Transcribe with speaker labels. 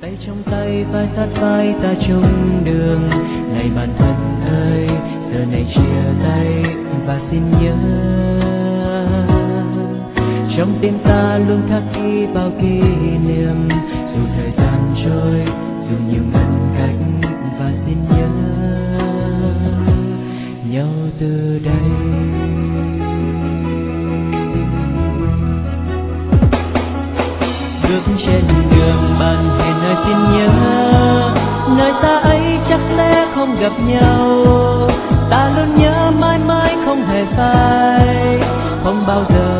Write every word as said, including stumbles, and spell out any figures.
Speaker 1: tay trong tay vai sát vai ta chung đường. Này bạn thân ơi, giờ này chia tay và xin nhớ, trong tim ta luôn khắc ghi bao kỷ niệm. Dù thời gian trôi, dù nhiều ngăn cách, và xin nhớ nhau từ đây. Bước trên đường bạn hẹn nơi xin nhớ, nơi xa ấy chắc sẽ không gặp nhau. Ta luôn nhớ mãi mãi không hề phai, không bao giờ